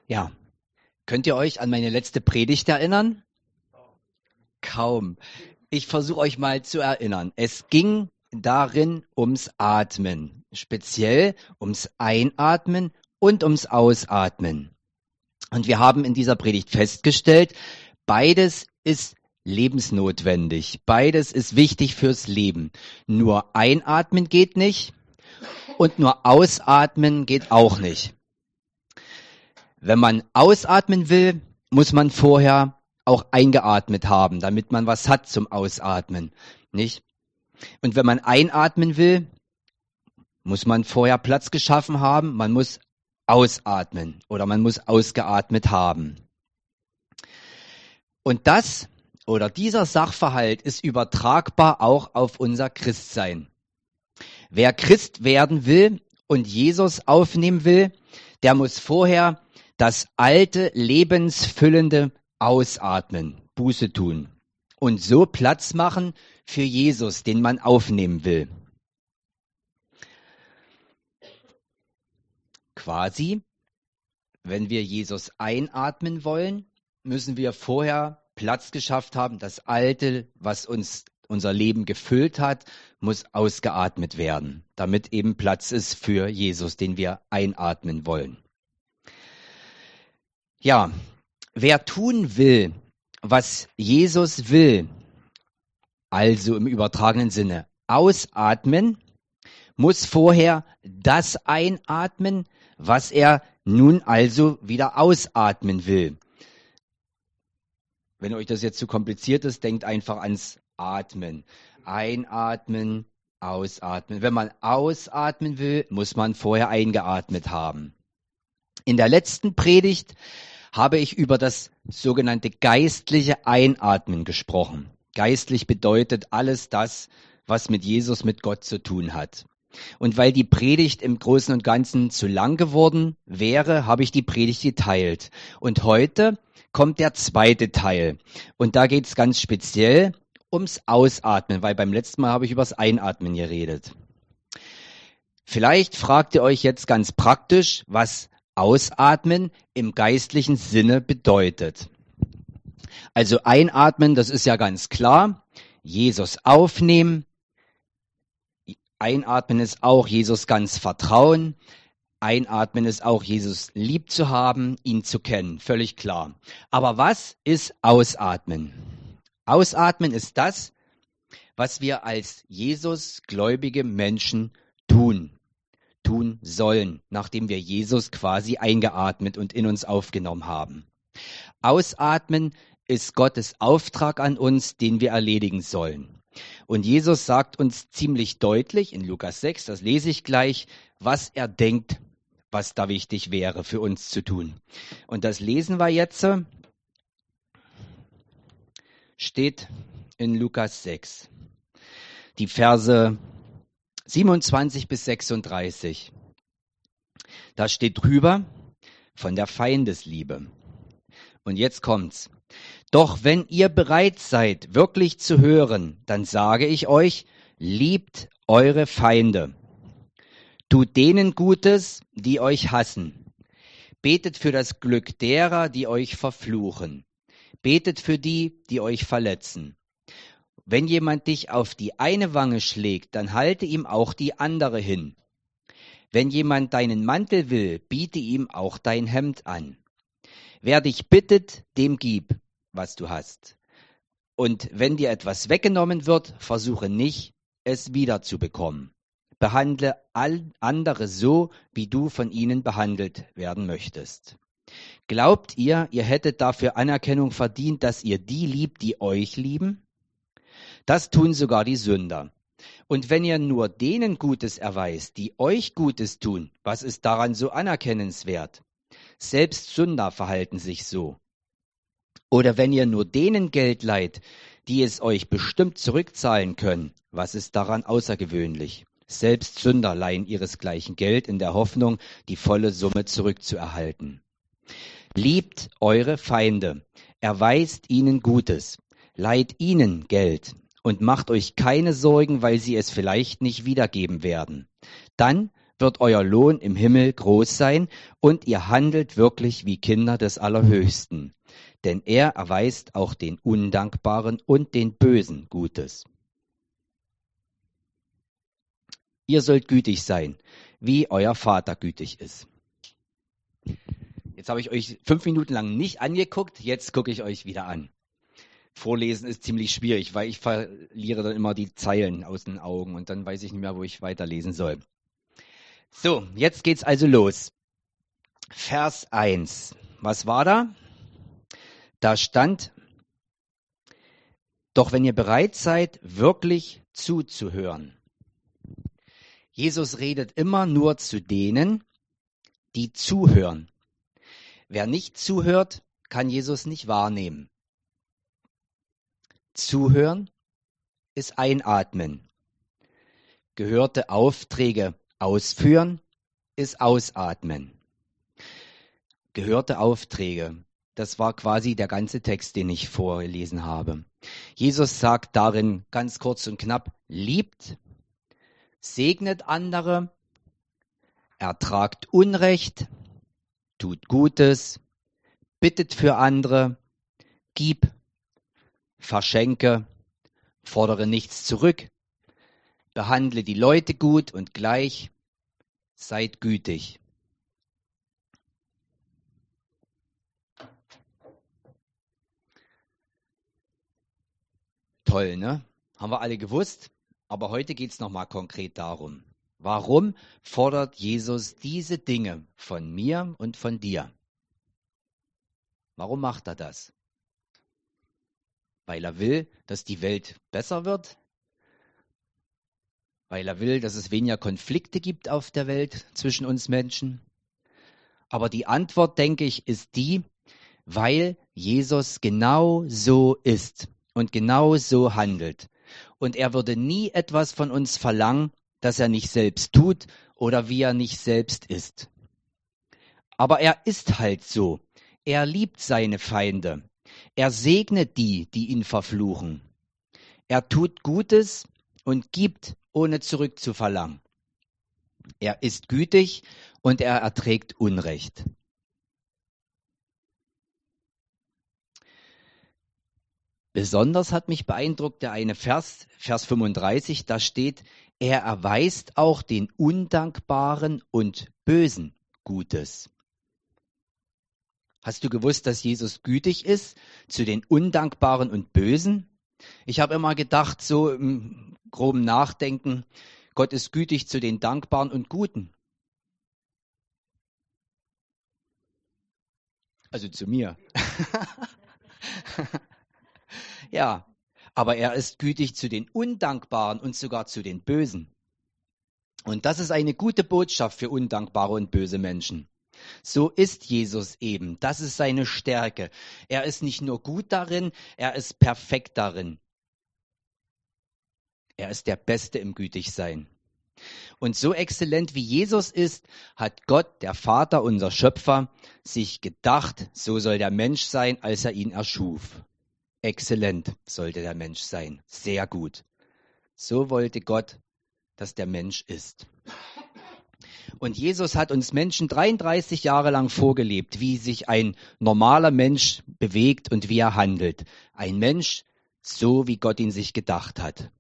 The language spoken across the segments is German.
Ja, könnt ihr euch an meine letzte Predigt erinnern? Kaum. Ich versuche euch mal zu erinnern. Es ging darin ums Atmen, speziell ums Einatmen und ums Ausatmen. Und wir haben in dieser Predigt festgestellt, beides ist lebensnotwendig, beides ist wichtig fürs Leben. Nur einatmen geht nicht und nur ausatmen geht auch nicht. Wenn man ausatmen will, muss man vorher auch eingeatmet haben, damit man was hat zum Ausatmen, nicht? Und wenn man einatmen will, muss man vorher Platz geschaffen haben, man muss ausatmen oder man muss ausgeatmet haben. Und das oder dieser Sachverhalt ist übertragbar auch auf unser Christsein. Wer Christ werden will und Jesus aufnehmen will, der muss vorher das alte, lebensfüllende Ausatmen, Buße tun und so Platz machen für Jesus, den man aufnehmen will. Quasi, wenn wir Jesus einatmen wollen, müssen wir vorher Platz geschafft haben. Das Alte, was uns unser Leben gefüllt hat, muss ausgeatmet werden, damit eben Platz ist für Jesus, den wir einatmen wollen. Ja, wer tun will, was Jesus will, also im übertragenen Sinne ausatmen, muss vorher das einatmen, was er nun also wieder ausatmen will. Wenn euch das jetzt zu kompliziert ist, denkt einfach ans Atmen. Einatmen, ausatmen. Wenn man ausatmen will, muss man vorher eingeatmet haben. In der letzten Predigt habe ich über das sogenannte geistliche Einatmen gesprochen. Geistlich bedeutet alles das, was mit Jesus, mit Gott zu tun hat. Und weil die Predigt im Großen und Ganzen zu lang geworden wäre, habe ich die Predigt geteilt. Und heute kommt der zweite Teil. Und da geht es ganz speziell ums Ausatmen, weil beim letzten Mal habe ich über das Einatmen geredet. Vielleicht fragt ihr euch jetzt ganz praktisch, was Ausatmen im geistlichen Sinne bedeutet. Also einatmen, das ist ja ganz klar. Jesus aufnehmen. Einatmen ist auch Jesus ganz vertrauen. Einatmen ist auch Jesus lieb zu haben, ihn zu kennen. Völlig klar. Aber was ist Ausatmen? Ausatmen ist das, was wir als Jesus-gläubige Menschen tun sollen, nachdem wir Jesus quasi eingeatmet und in uns aufgenommen haben. Ausatmen ist Gottes Auftrag an uns, den wir erledigen sollen. Und Jesus sagt uns ziemlich deutlich in Lukas 6, das lese ich gleich, was er denkt, was da wichtig wäre für uns zu tun. Und das lesen wir jetzt, steht in Lukas 6, die Verse 27 bis 36. Da steht drüber von der Feindesliebe. Und jetzt kommt's. Doch wenn ihr bereit seid, wirklich zu hören, dann sage ich euch, liebt eure Feinde. Tut denen Gutes, die euch hassen. Betet für das Glück derer, die euch verfluchen. Betet für die, die euch verletzen. Wenn jemand dich auf die eine Wange schlägt, dann halte ihm auch die andere hin. Wenn jemand deinen Mantel will, biete ihm auch dein Hemd an. Wer dich bittet, dem gib, was du hast. Und wenn dir etwas weggenommen wird, versuche nicht, es wiederzubekommen. Behandle andere so, wie du von ihnen behandelt werden möchtest. Glaubt ihr, ihr hättet dafür Anerkennung verdient, dass ihr die liebt, die euch lieben? Das tun sogar die Sünder. Und wenn ihr nur denen Gutes erweist, die euch Gutes tun, was ist daran so anerkennenswert? Selbst Sünder verhalten sich so. Oder wenn ihr nur denen Geld leiht, die es euch bestimmt zurückzahlen können, was ist daran außergewöhnlich? Selbst Sünder leihen ihresgleichen Geld in der Hoffnung, die volle Summe zurückzuerhalten. Liebt eure Feinde, erweist ihnen Gutes, leiht ihnen Geld und macht euch keine Sorgen, weil sie es vielleicht nicht wiedergeben werden. Dann wird euer Lohn im Himmel groß sein und ihr handelt wirklich wie Kinder des Allerhöchsten. Denn er erweist auch den Undankbaren und den Bösen Gutes. Ihr sollt gütig sein, wie euer Vater gütig ist. Jetzt habe ich euch 5 Minuten lang nicht angeguckt, jetzt gucke ich euch wieder an. Vorlesen ist ziemlich schwierig, weil ich verliere dann immer die Zeilen aus den Augen und dann weiß ich nicht mehr, wo ich weiterlesen soll. So, jetzt geht's also los. Vers 1. Was war da? Da stand, doch wenn ihr bereit seid, wirklich zuzuhören. Jesus redet immer nur zu denen, die zuhören. Wer nicht zuhört, kann Jesus nicht wahrnehmen. Zuhören ist einatmen. Gehörte Aufträge ausführen ist ausatmen. Gehörte Aufträge, das war quasi der ganze Text, den ich vorgelesen habe. Jesus sagt darin ganz kurz und knapp, liebt, segnet andere, ertragt Unrecht, tut Gutes, bittet für andere, gib, verschenke, fordere nichts zurück, behandle die Leute gut und gleich, seid gütig. Toll, ne? Haben wir alle gewusst? Aber heute geht es nochmal konkret darum. Warum fordert Jesus diese Dinge von mir und von dir? Warum macht er das? Weil er will, dass die Welt besser wird? Weil er will, dass es weniger Konflikte gibt auf der Welt zwischen uns Menschen? Aber die Antwort, denke ich, ist die, weil Jesus genau so ist und genau so handelt. Und er würde nie etwas von uns verlangen, das er nicht selbst tut oder wie er nicht selbst ist. Aber er ist halt so. Er liebt seine Feinde. Er segnet die, die ihn verfluchen. Er tut Gutes und gibt, ohne zurückzuverlangen. Er ist gütig und er erträgt Unrecht. Besonders hat mich beeindruckt der eine Vers 35, da steht, er erweist auch den Undankbaren und Bösen Gutes. Hast du gewusst, dass Jesus gütig ist zu den Undankbaren und Bösen? Ich habe immer gedacht, so im groben Nachdenken, Gott ist gütig zu den Dankbaren und Guten. Also zu mir. Ja, aber er ist gütig zu den Undankbaren und sogar zu den Bösen. Und das ist eine gute Botschaft für undankbare und böse Menschen. So ist Jesus eben. Das ist seine Stärke. Er ist nicht nur gut darin, er ist perfekt darin. Er ist der Beste im Gütigsein. Und so exzellent wie Jesus ist, hat Gott, der Vater, unser Schöpfer, sich gedacht, so soll der Mensch sein, als er ihn erschuf. Exzellent sollte der Mensch sein. Sehr gut. So wollte Gott, dass der Mensch ist. Und Jesus hat uns Menschen 33 Jahre lang vorgelebt, wie sich ein normaler Mensch bewegt und wie er handelt. Ein Mensch, so wie Gott ihn sich gedacht hat.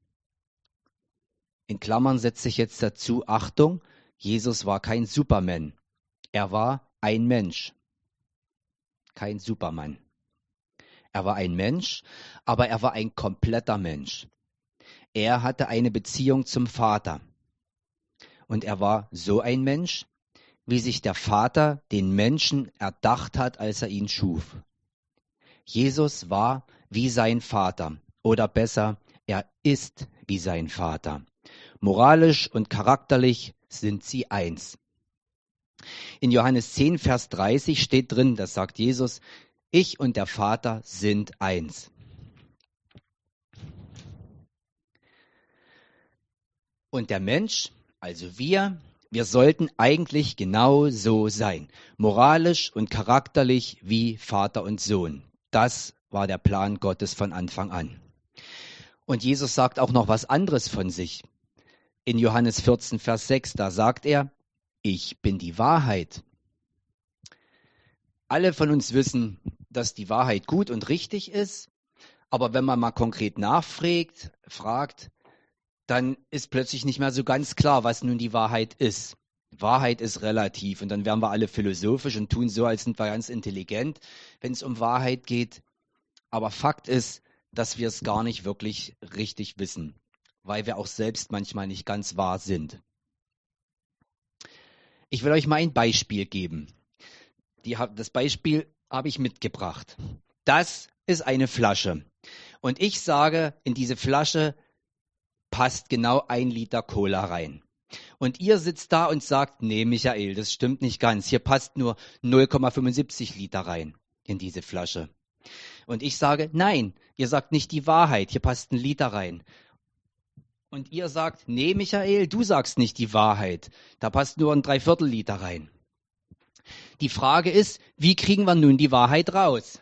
In Klammern setze ich jetzt dazu, Achtung, Jesus war kein Superman. Er war ein Mensch. Kein Superman. Er war ein Mensch, aber er war ein kompletter Mensch. Er hatte eine Beziehung zum Vater. Und er war so ein Mensch, wie sich der Vater den Menschen erdacht hat, als er ihn schuf. Jesus war wie sein Vater, oder besser, er ist wie sein Vater. Moralisch und charakterlich sind sie eins. In Johannes 10, Vers 30 steht drin, das sagt Jesus, ich und der Vater sind eins. Und der Mensch, also wir sollten eigentlich genau so sein. Moralisch und charakterlich wie Vater und Sohn. Das war der Plan Gottes von Anfang an. Und Jesus sagt auch noch was anderes von sich. in Johannes 14, Vers 6, da sagt er, ich bin die Wahrheit. Alle von uns wissen, dass die Wahrheit gut und richtig ist, aber wenn man mal konkret fragt, dann ist plötzlich nicht mehr so ganz klar, was nun die Wahrheit ist. Wahrheit ist relativ und dann werden wir alle philosophisch und tun so, als sind wir ganz intelligent, wenn es um Wahrheit geht. Aber Fakt ist, dass wir es gar nicht wirklich richtig wissen, weil wir auch selbst manchmal nicht ganz wahr sind. Ich will euch mal ein Beispiel geben. Das Beispiel habe ich mitgebracht. Das ist eine Flasche. Und ich sage, in diese Flasche passt genau 1 Liter Cola rein. Und ihr sitzt da und sagt, nee, Michael, das stimmt nicht ganz. Hier passt nur 0,75 Liter rein in diese Flasche. Und ich sage, nein, ihr sagt nicht die Wahrheit, hier passt 1 Liter rein. Und ihr sagt, nee, Michael, du sagst nicht die Wahrheit, da passt nur 1/3 Liter rein. Die Frage ist, wie kriegen wir nun die Wahrheit raus?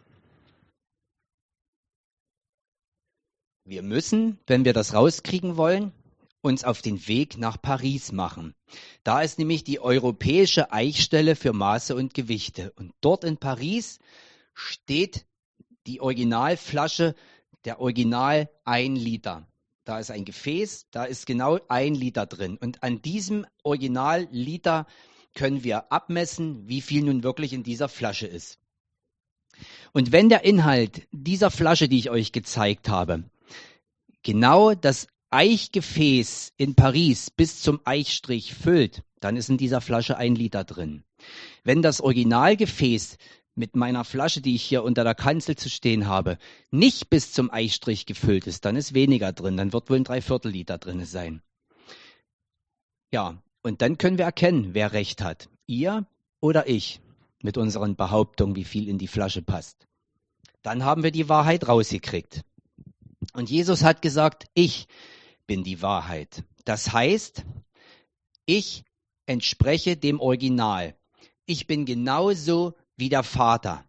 Wir müssen, wenn wir das rauskriegen wollen, uns auf den Weg nach Paris machen. Da ist nämlich die Europäische Eichstelle für Maße und Gewichte. Und dort in Paris steht die Originalflasche, der Original 1 Liter. Da ist ein Gefäß, da ist genau 1 Liter drin. Und an diesem Originalliter können wir abmessen, wie viel nun wirklich in dieser Flasche ist. Und wenn der Inhalt dieser Flasche, die ich euch gezeigt habe, genau das Eichgefäß in Paris bis zum Eichstrich füllt, dann ist in dieser Flasche 1 Liter drin. Wenn das Originalgefäß mit meiner Flasche, die ich hier unter der Kanzel zu stehen habe, nicht bis zum Eichstrich gefüllt ist, dann ist weniger drin, dann wird wohl 1/3 Liter drin sein. Ja, und dann können wir erkennen, wer recht hat. Ihr oder ich mit unseren Behauptungen, wie viel in die Flasche passt. Dann haben wir die Wahrheit rausgekriegt. Und Jesus hat gesagt, ich bin die Wahrheit. Das heißt, ich entspreche dem Original. Ich bin genauso wie der Vater.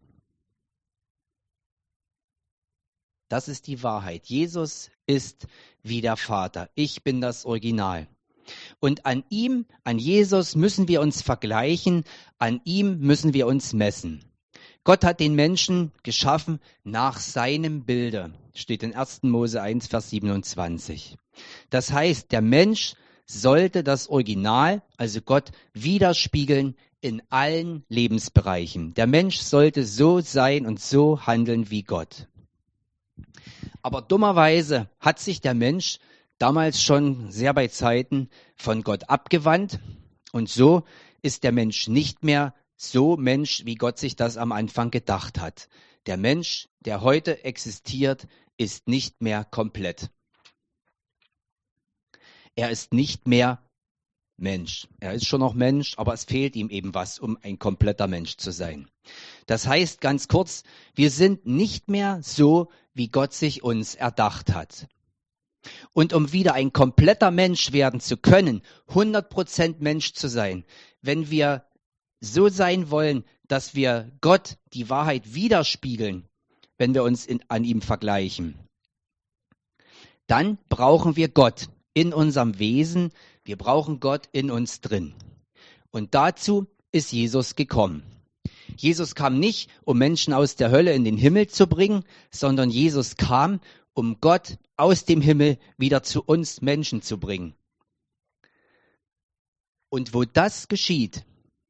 Das ist die Wahrheit. Jesus ist wie der Vater. Ich bin das Original. Und an ihm, an Jesus müssen wir uns vergleichen, an ihm müssen wir uns messen. Gott hat den Menschen geschaffen nach seinem Bilde, steht in 1. Mose 1, Vers 27. Das heißt, der Mensch sollte das Original, also Gott, widerspiegeln in allen Lebensbereichen. Der Mensch sollte so sein und so handeln wie Gott. Aber dummerweise hat sich der Mensch damals schon sehr bei Zeiten von Gott abgewandt und so ist der Mensch nicht mehr so Mensch, wie Gott sich das am Anfang gedacht hat. Der Mensch, der heute existiert, ist nicht mehr komplett. Er ist nicht mehr Mensch. Er ist schon noch Mensch, aber es fehlt ihm eben was, um ein kompletter Mensch zu sein. Das heißt ganz kurz, wir sind nicht mehr so, wie Gott sich uns erdacht hat. Und um wieder ein kompletter Mensch werden zu können, 100% Mensch zu sein, wenn wir so sein wollen, dass wir Gott die Wahrheit widerspiegeln, wenn wir uns an ihm vergleichen, dann brauchen wir Gott in unserem Wesen, wir brauchen Gott in uns drin. Und dazu ist Jesus gekommen. Jesus kam nicht, um Menschen aus der Hölle in den Himmel zu bringen, sondern Jesus kam, um Gott aus dem Himmel wieder zu uns Menschen zu bringen. Und wo das geschieht,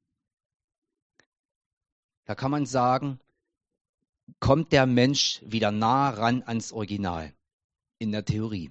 da kann man sagen, kommt der Mensch wieder nah ran ans Original in der Theorie.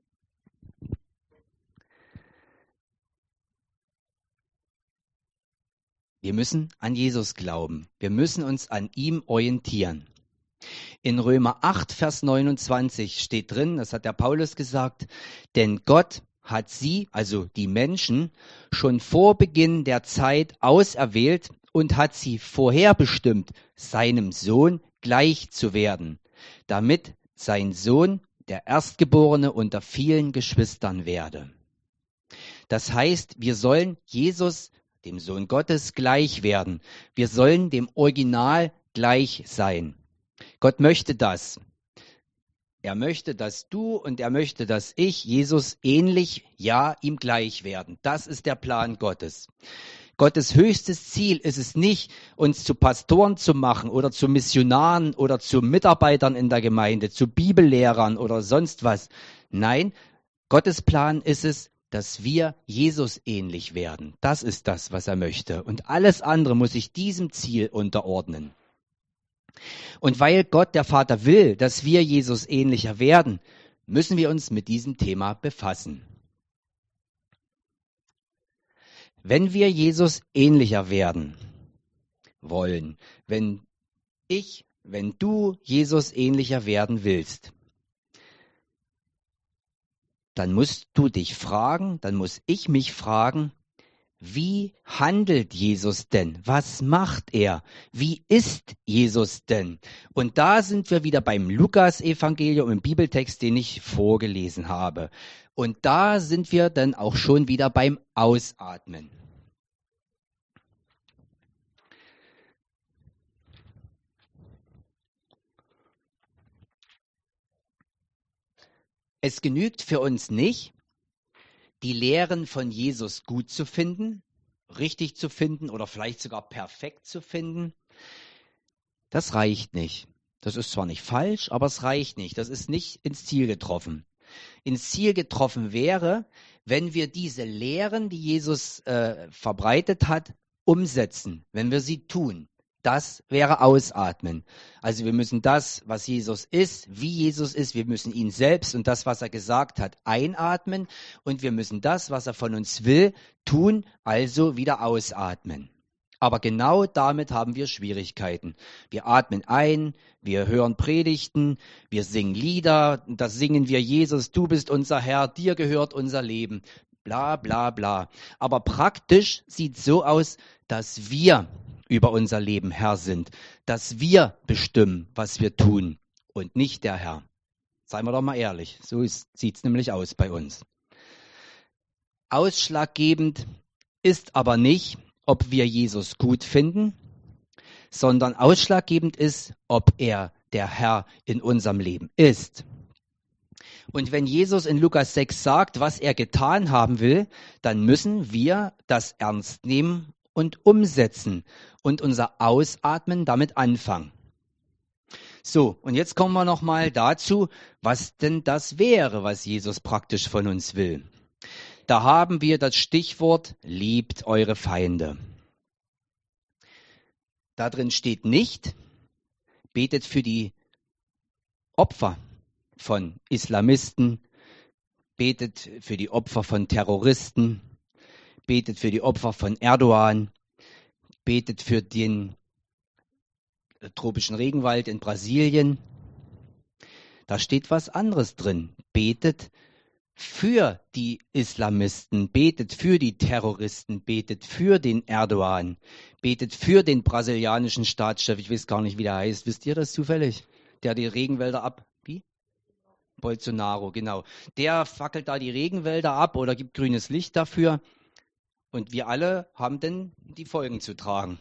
Wir müssen an Jesus glauben. Wir müssen uns an ihm orientieren. In Römer 8, Vers 29 steht drin, das hat der Paulus gesagt, denn Gott hat sie, also die Menschen, schon vor Beginn der Zeit auserwählt und hat sie vorherbestimmt, seinem Sohn gleich zu werden, damit sein Sohn der Erstgeborene unter vielen Geschwistern werde. Das heißt, wir sollen Jesus, dem Sohn Gottes, gleich werden. Wir sollen dem Original gleich sein. Gott möchte das. Er möchte, dass du und er möchte, dass ich Jesus ähnlich, ja, ihm gleich werden. Das ist der Plan Gottes. Gottes höchstes Ziel ist es nicht, uns zu Pastoren zu machen oder zu Missionaren oder zu Mitarbeitern in der Gemeinde, zu Bibellehrern oder sonst was. Nein, Gottes Plan ist es, dass wir Jesus ähnlich werden. Das ist das, was er möchte. Und alles andere muss sich diesem Ziel unterordnen. Und weil Gott, der Vater, will, dass wir Jesus ähnlicher werden, müssen wir uns mit diesem Thema befassen. Wenn wir Jesus ähnlicher werden wollen, wenn du Jesus ähnlicher werden willst, dann musst du dich fragen, dann muss ich mich fragen, wie handelt Jesus denn? Was macht er? Wie ist Jesus denn? Und da sind wir wieder beim Lukas-Evangelium im Bibeltext, den ich vorgelesen habe. Und da sind wir dann auch schon wieder beim Ausatmen. Es genügt für uns nicht, die Lehren von Jesus gut zu finden, richtig zu finden oder vielleicht sogar perfekt zu finden. Das reicht nicht. Das ist zwar nicht falsch, aber es reicht nicht. Das ist nicht ins Ziel getroffen. Ins Ziel getroffen wäre, wenn wir diese Lehren, die Jesus verbreitet hat, umsetzen, wenn wir sie tun. Das wäre Ausatmen. Also wir müssen das, was Jesus ist, wie Jesus ist, wir müssen ihn selbst und das, was er gesagt hat, einatmen und wir müssen das, was er von uns will, tun, also wieder ausatmen. Aber genau damit haben wir Schwierigkeiten. Wir atmen ein, wir hören Predigten, wir singen Lieder, da singen wir Jesus, du bist unser Herr, dir gehört unser Leben, bla bla bla. Aber praktisch sieht es so aus, dass wir über unser Leben Herr sind, dass wir bestimmen, was wir tun und nicht der Herr. Seien wir doch mal ehrlich, so sieht es nämlich aus bei uns. Ausschlaggebend ist aber nicht, ob wir Jesus gut finden, sondern ausschlaggebend ist, ob er der Herr in unserem Leben ist. Und wenn Jesus in Lukas 6 sagt, was er getan haben will, dann müssen wir das ernst nehmen und umsetzen und unser Ausatmen damit anfangen. So, und jetzt kommen wir nochmal dazu, was denn das wäre, was Jesus praktisch von uns will. Da haben wir das Stichwort, liebt eure Feinde. Da drin steht nicht, betet für die Opfer von Islamisten, betet für die Opfer von Terroristen, betet für die Opfer von Erdogan, betet für den tropischen Regenwald in Brasilien. Da steht was anderes drin. Betet für die Islamisten, betet für die Terroristen, betet für den Erdogan, betet für den brasilianischen Staatschef, ich weiß gar nicht, wie der heißt, wisst ihr das zufällig? Der die Regenwälder wie? Bolsonaro, genau. Der fackelt da die Regenwälder ab oder gibt grünes Licht dafür und wir alle haben dann die Folgen zu tragen.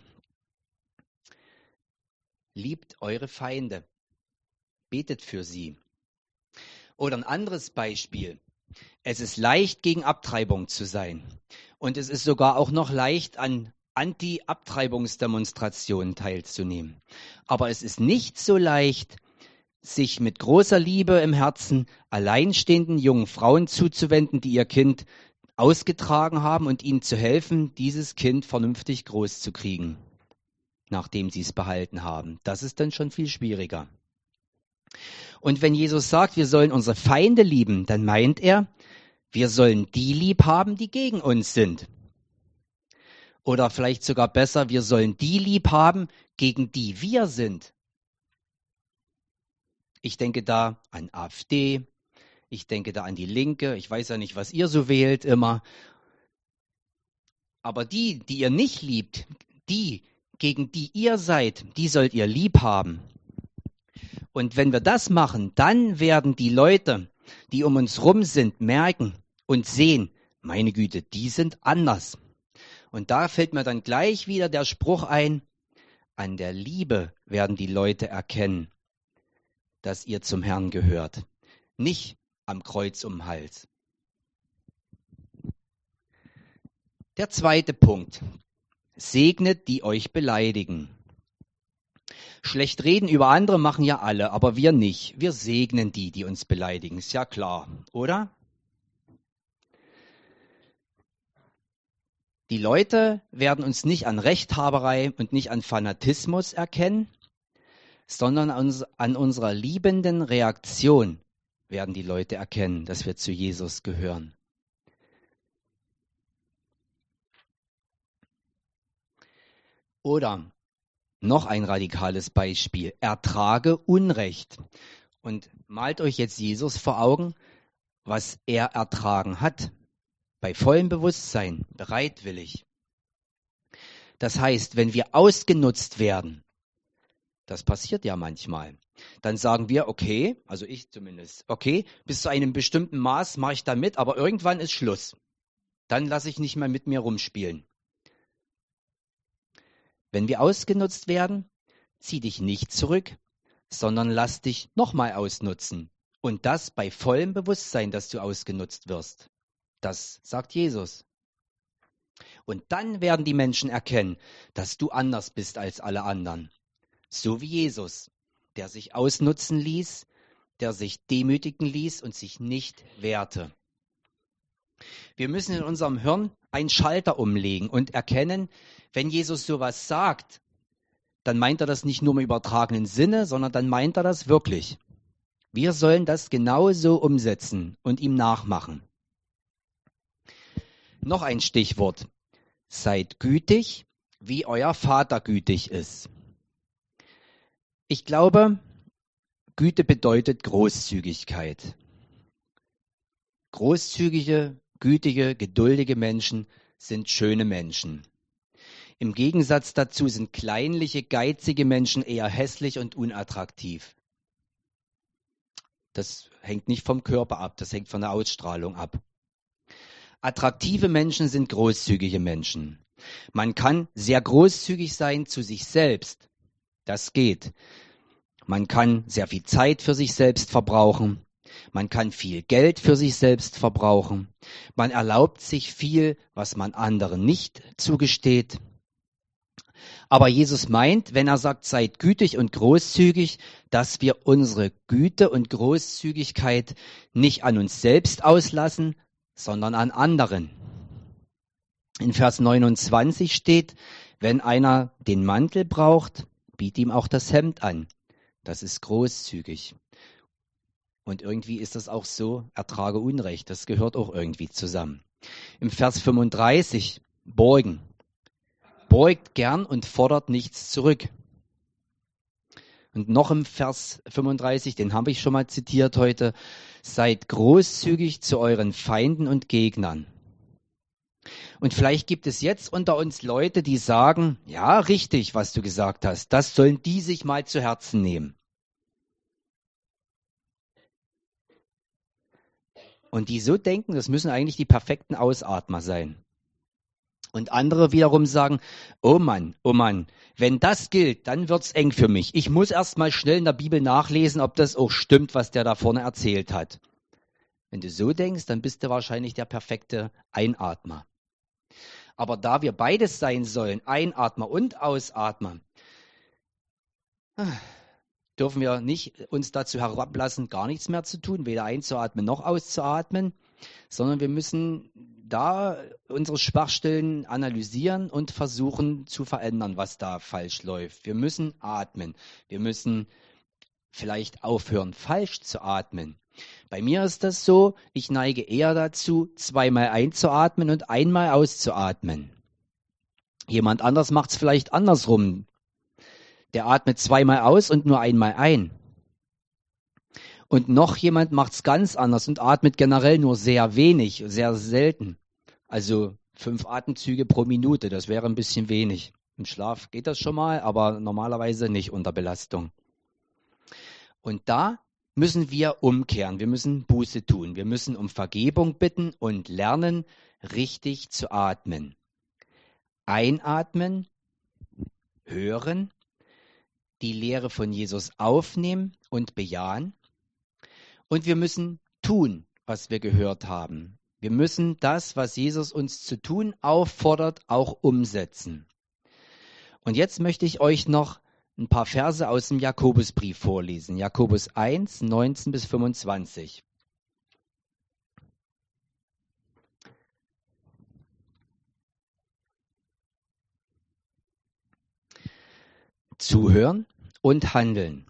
Liebt eure Feinde, betet für sie. Oder ein anderes Beispiel. Es ist leicht, gegen Abtreibung zu sein. Und es ist sogar auch noch leicht, an Anti-Abtreibungsdemonstrationen teilzunehmen. Aber es ist nicht so leicht, sich mit großer Liebe im Herzen alleinstehenden jungen Frauen zuzuwenden, die ihr Kind ausgetragen haben und ihnen zu helfen, dieses Kind vernünftig groß zu kriegen, nachdem sie es behalten haben. Das ist dann schon viel schwieriger. Und wenn Jesus sagt, wir sollen unsere Feinde lieben, dann meint er, wir sollen die lieb haben, die gegen uns sind. Oder vielleicht sogar besser, wir sollen die lieb haben, gegen die wir sind. Ich denke da an AfD, ich denke da an die Linke, ich weiß ja nicht, was ihr so wählt immer. Aber die ihr nicht liebt, die, gegen die ihr seid, die sollt ihr lieb haben. Und wenn wir das machen, dann werden die Leute, die um uns rum sind, merken und sehen, meine Güte, die sind anders. Und da fällt mir dann gleich wieder der Spruch ein, an der Liebe werden die Leute erkennen, dass ihr zum Herrn gehört. nicht am Kreuz um den Hals. Der zweite Punkt. Segnet, die euch beleidigen. Schlecht reden über andere machen ja alle, aber wir nicht. Wir segnen die, die uns beleidigen. Ist ja klar, oder? Die Leute werden uns nicht an Rechthaberei und nicht an Fanatismus erkennen, sondern an unserer liebenden Reaktion werden die Leute erkennen, dass wir zu Jesus gehören. Oder noch ein radikales Beispiel. Ertrage Unrecht. Und malt euch jetzt Jesus vor Augen, was er ertragen hat. Bei vollem Bewusstsein, bereitwillig. Das heißt, wenn wir ausgenutzt werden, das passiert ja manchmal, dann sagen wir, okay, also ich zumindest, okay, bis zu einem bestimmten Maß mache ich da mit, aber irgendwann ist Schluss. Dann lasse ich nicht mehr mit mir rumspielen. Wenn wir ausgenutzt werden, zieh dich nicht zurück, sondern lass dich nochmal ausnutzen. Und das bei vollem Bewusstsein, dass du ausgenutzt wirst. Das sagt Jesus. Und dann werden die Menschen erkennen, dass du anders bist als alle anderen. So wie Jesus, der sich ausnutzen ließ, der sich demütigen ließ und sich nicht wehrte. Wir müssen in unserem Hirn einen Schalter umlegen und erkennen, wenn Jesus sowas sagt, dann meint er das nicht nur im übertragenen Sinne, sondern dann meint er das wirklich. Wir sollen das genauso umsetzen und ihm nachmachen. Noch ein Stichwort. Seid gütig, wie euer Vater gütig ist. Ich glaube, Güte bedeutet Großzügigkeit. Großzügige, gütige, geduldige Menschen sind schöne Menschen. Im Gegensatz dazu sind kleinliche, geizige Menschen eher hässlich und unattraktiv. Das hängt nicht vom Körper ab, das hängt von der Ausstrahlung ab. Attraktive Menschen sind großzügige Menschen. Man kann sehr großzügig sein zu sich selbst. Das geht. Man kann sehr viel Zeit für sich selbst verbrauchen. Man kann viel Geld für sich selbst verbrauchen. Man erlaubt sich viel, was man anderen nicht zugesteht. Aber Jesus meint, wenn er sagt, seid gütig und großzügig, dass wir unsere Güte und Großzügigkeit nicht an uns selbst auslassen, sondern an anderen. In Vers 29 steht, wenn einer den Mantel braucht, biet ihm auch das Hemd an. Das ist großzügig. Und irgendwie ist das auch so, ertrage Unrecht. Das gehört auch irgendwie zusammen. Im Vers 35, borgen. Beugt gern und fordert nichts zurück. Und noch im Vers 35, den habe ich schon mal zitiert heute, seid großzügig zu euren Feinden und Gegnern. Und vielleicht gibt es jetzt unter uns Leute, die sagen, ja, richtig, was du gesagt hast, das sollen die sich mal zu Herzen nehmen. Und die so denken, das müssen eigentlich die perfekten Ausatmer sein. Und andere wiederum sagen, oh Mann, wenn das gilt, dann wird's eng für mich. Ich muss erst mal schnell in der Bibel nachlesen, ob das auch stimmt, was der da vorne erzählt hat. Wenn du so denkst, dann bist du wahrscheinlich der perfekte Einatmer. Aber da wir beides sein sollen, Einatmer und Ausatmer, dürfen wir nicht uns dazu herablassen, gar nichts mehr zu tun, weder einzuatmen noch auszuatmen, sondern wir müssen da unsere Schwachstellen analysieren und versuchen zu verändern, was da falsch läuft. Wir müssen atmen. Wir müssen vielleicht aufhören, falsch zu atmen. Bei mir ist das so, ich neige eher dazu, zweimal einzuatmen und einmal auszuatmen. Jemand anders macht es vielleicht andersrum. Der atmet zweimal aus und nur einmal ein. Und noch jemand macht es ganz anders und atmet generell nur sehr wenig, sehr selten. Also 5 Atemzüge pro Minute, das wäre ein bisschen wenig. Im Schlaf geht das schon mal, aber normalerweise nicht unter Belastung. Und da müssen wir umkehren, wir müssen Buße tun, wir müssen um Vergebung bitten und lernen, richtig zu atmen. Einatmen, hören, die Lehre von Jesus aufnehmen und bejahen Und wir müssen tun, was wir gehört haben. Wir müssen das, was Jesus uns zu tun auffordert, auch umsetzen. Und jetzt möchte ich euch noch ein paar Verse aus dem Jakobusbrief vorlesen. Jakobus 1, 19 bis 25. Zuhören und handeln.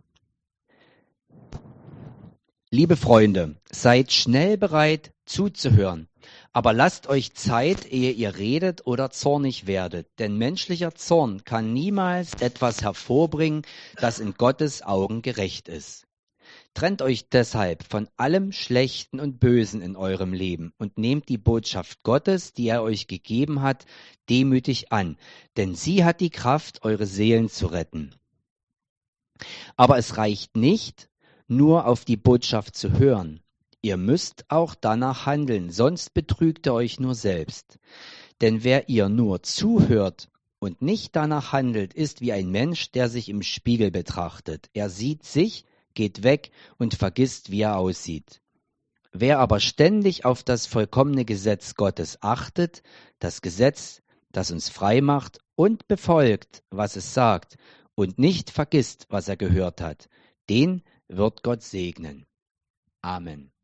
Liebe Freunde, seid schnell bereit zuzuhören, aber lasst euch Zeit, ehe ihr redet oder zornig werdet, denn menschlicher Zorn kann niemals etwas hervorbringen, das in Gottes Augen gerecht ist. Trennt euch deshalb von allem Schlechten und Bösen in eurem Leben und nehmt die Botschaft Gottes, die er euch gegeben hat, demütig an, denn sie hat die Kraft, eure Seelen zu retten. Aber es reicht nicht, nur auf die Botschaft zu hören. Ihr müsst auch danach handeln, sonst betrügt ihr euch nur selbst. Denn wer ihr nur zuhört und nicht danach handelt, ist wie ein Mensch, der sich im Spiegel betrachtet. Er sieht sich, geht weg und vergisst, wie er aussieht. Wer aber ständig auf das vollkommene Gesetz Gottes achtet, das Gesetz, das uns frei macht, und befolgt, was es sagt, und nicht vergisst, was er gehört hat, den wird Gott segnen. Amen.